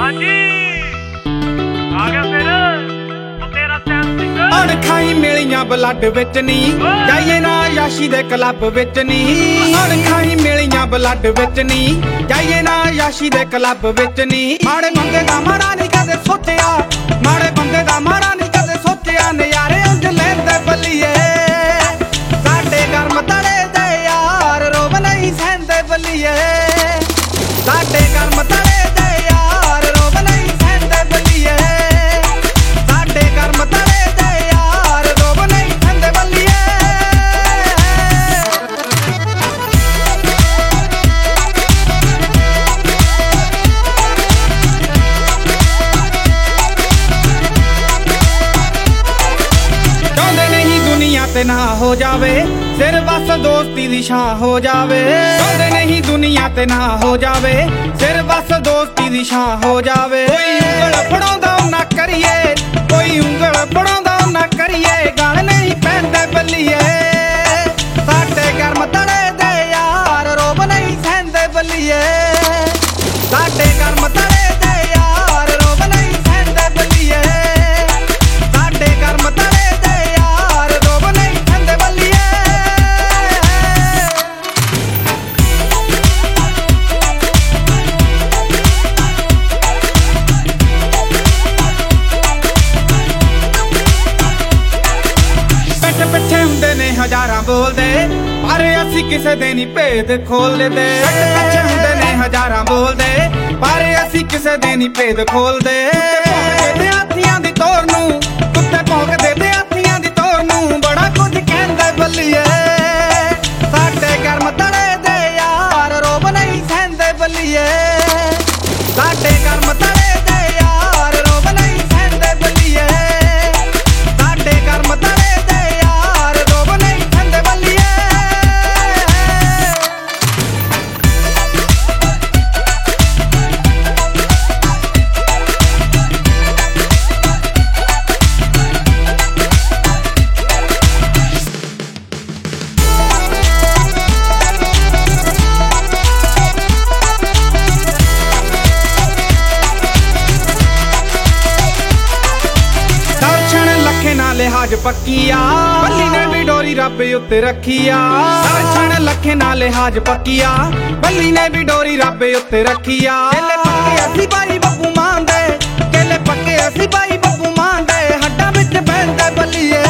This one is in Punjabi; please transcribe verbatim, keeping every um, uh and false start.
ਹਾਂਜੀ ਆ ਗਿਆ ਫਿਰ ਉਹ ਤੇਰਾ ਸੈਮ ਸਿੰਘ। ਅਣਖਾਈ ਮਿਲੀਆਂ ਬਲੱਡ ਵਿੱਚ ਨੀ ਜਾਈਏ ਨਾ ਯਾਸ਼ੀ ਦੇ ਕਲੱਬ ਵਿੱਚ ਨੀ। ਅਣਖਾਈ ਮਿਲੀਆਂ ਬਲੱਡ ਵਿੱਚ ਨੀ ਜਾਈਏ ਨਾ ਯਾਸ਼ੀ ਦੇ ਕਲੱਬ ਵਿੱਚ ਨੀ। ਮਾੜੇ ਬੰਦੇ ਦਾ ਮਾੜਾ ਨਹੀਂ ਕਦੇ ਸੋਚਿਆ, ਮਾੜੇ ਬੰਦੇ ਦਾ ਮਾੜਾ ਨਹੀਂ ਕਦੇ ਸੋਚਿਆ। ਨਜ਼ਾਰੇ ਉਂਝ ਲੈਂਦੇ ਬੱਲੀਏ ਸਾਡੇ ਗਰਮ ਤੜੇ ਦੇ ਯਾਰ ਰੋਬ ਨਹੀਂ ਸਹਿੰਦੇ ਬੱਲੀਏ। ਸਾਡੇ ਗਰਮ ਤੜੇ ਦੇ ਯਾਰ ਰੋਬ ਨਹੀਂ ਸਹਿੰਦੇ ਬੱਲੀਏ। ਸਾਡੇ ਗਰਮ ਤੜੇ ਦੇ ਯਾਰ ਰੋਬ ਨਹੀਂ ਸਹਿੰਦੇ ਬੱਲੀਏ। ਚਾਹੁੰਦੇ ਨਹੀਂ ਦੁਨੀਆ ਤੇ ਨਾ ਹੋ ਜਾਵੇ ਸਿਰ ਬਸ ਦੋਸਤੀ ਦੀ ਛਾਂ ਹੋ ਜਾਵੇ। ਚਾਹੁੰਦੇ ਨਹੀਂ ਦੁਨੀਆ ਤੇ ਨਾ ਹੋ ਜਾਵੇ ਸਿਰ ਬਸ ਦੋਸਤੀ ਦੀ ਛਾਂ ਹੋ ਜਾਵੇ। ਕੋਈ ਉਂਗਲ ਫੜਾਉਂਦਾ ਨਾ ਕਰੀਏ, ਕੋਈ ਉਂਗਲ ਫੜਾਉਂਦਾ ਨਾ ਕਰੀਏ। ਗੱਲ ਨਹੀਂ ਪੈਂਦੇ ਬੱਲੀਏ ਸਾਡੇ ਗਰਮ ਤੜੇ ਦੇ ਯਾਰ ਰੋਬ ਨਹੀਂ ਸਹਿੰਦੇ ਬੱਲੀਏ। ਸਾਡੇ ਗਰਮ ਤੜੇ ਦੇ ਯਾਰ ਰੋਬ ਨਹੀਂ ਸਹਿੰਦੇ ਬੱਲੀਏ। ਸਾਡੇ ਗਰਮ ਤੜੇ ਦੇ ਯਾਰ ਰੋਬ ਨਹੀਂ ਸਹਿੰਦੇ ਬੱਲੀਏ। ਪਿੱਠ ਪਿੱਛੇ ਹੁੰਦੇ ਨੇ ਹਜ਼ਾਰਾਂ ਬੋਲਦੇ ਪਰ ਅਸੀਂ ਕਿਸੇ ਦੇ ਨਹੀਂ ਭੇਦ ਖੋਲਦੇ। ਪਿੱਠ ਪਿੱਛੇ ਹੁੰਦੇ ਨੇ ਹਜ਼ਾਰਾਂ ਬੋਲਦੇ ਪਰ ਅਸੀਂ ਕਿਸੇ ਦੇ ਨਹੀਂ ਭੇਦ ਖੋਲਦੇ। ਕੁੱਤੇ ਹਾਥੀਆਂ ਦੀ ਤੋਰ ਨੂੰ, ਕੁੱਤੇ ਭੌਂਕਦੇ ਤੇ ਹਾਥੀਆਂ ਦੀ ਤੋਰ ਨੂੰ। ਬੜਾ ਕੁਝ ਕਹਿੰਦੇ ਬੱਲੀਏ ਸਾਡੇ ਗਰਮ ਤੜੇ ਦੇ ਯਾਰ ਰੋਬ ਨਹੀਂ ਸਹਿੰਦੇ ਬੱਲੀਏ। ਸਾਡੇ ਗਰਮ ਤੜੇ ਦੇ ਯਾਰ ਰੋਬ ਨਹੀਂ ਸਹਿੰਦੇ ਬੱਲੀਏ। ਸਾਡੇ ਗਰਮ ਤੜੇ ਦੇ ਯਾਰ ਰੋਬ ਨਹੀਂ ਸਹਿੰਦੇ ਬੱਲੀਏ। ਦਰਸ਼ਨ ਲੱਖੇ ਨਾਲ ਲਿਹਾਜ਼ ਪੱਕੀ ਆ ਬੱਲੀ ਨੇ ਵੀ ਡੋਰੀ ਰੱਬ ਉੱਤੇ ਰੱਖੀ ਆ। ਦਰਸ਼ਨ ਲੱਖੇ ਨਾਲ ਲਿਹਾਜ਼ ਪੱਕੀ ਆ ਬੱਲੀ ਨੇ ਵੀ ਡੋਰੀ ਰੱਬ ਉੱਤੇ ਰੱਖੀ ਆ। ਕੇਲੇ ਪੱਕੇ ਅਸੀਂ ਬਾਈ ਬੱਬੂ ਮਾਨ ਦੇ, ਕੇਲੇ ਪੱਕੇ ਅਸੀਂ ਬਾਈ ਬੱਬੂ ਮਾਨ ਦੇ। ਹੱਡਾਂ ਵਿੱਚ ਬਹਿੰਦੇ ਬੱਲੀਏ